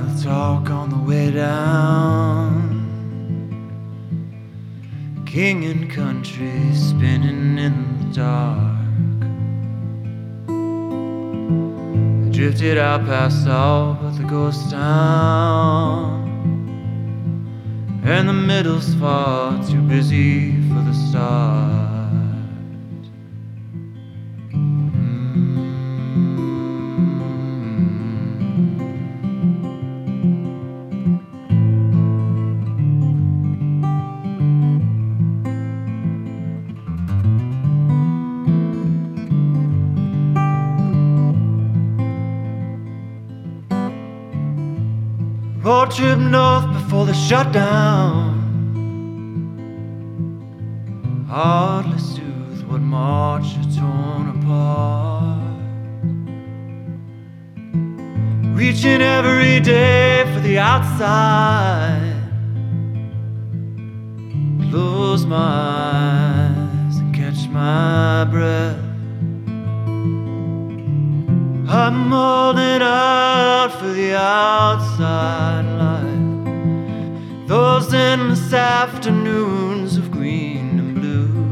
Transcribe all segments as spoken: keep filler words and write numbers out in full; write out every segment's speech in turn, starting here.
the talk on the way down. King and country spinning in the dark. I drifted out past all but the ghost town, and the middle's far too busy for the start. Road trip north before the shutdown. Hardly soothe what march had torn apart. Reaching every day for the outside. Close my eyes and catch my breath. I'm holding out for the outside life. Those endless afternoons of green and blue.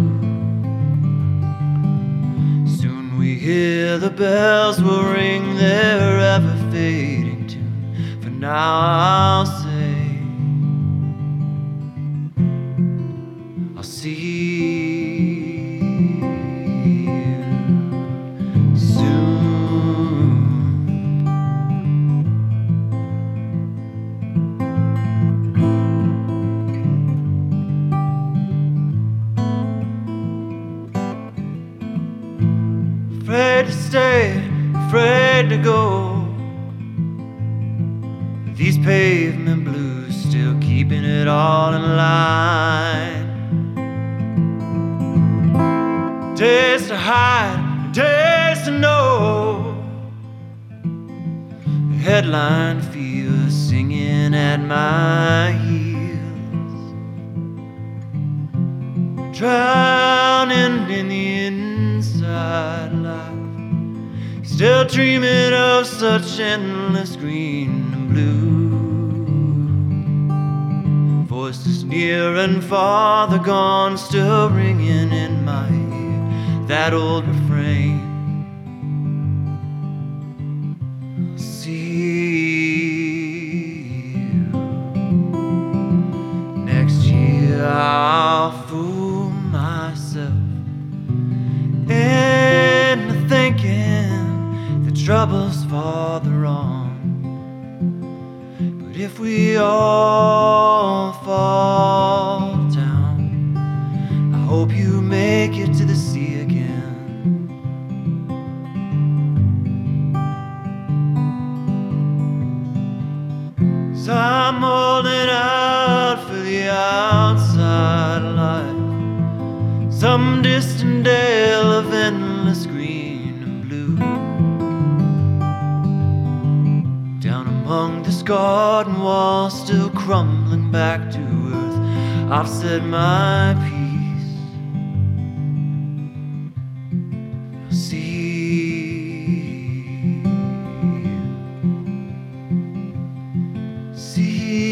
Soon we hear the bells will ring their ever-fading tune. For now I'll say, I'll see you soon. Afraid to stay, afraid to go. These pavement blues still keeping it all in line. Days to hide, days to know. The headline feels singing at my heels, drowning in the inside life. Still dreaming of such endless green and blue. Voices near and far, they're gone, still ringing in my ear. That old refrain. I'll see you next year. I'll fool myself into thinking trouble's farther on. But if we all fall down, I hope you make it to the sea again. So I'm holding out for the outside life, some distant dale of endless green and blue. Among this garden wall still crumbling back to earth, I've said my piece. I'll see you, see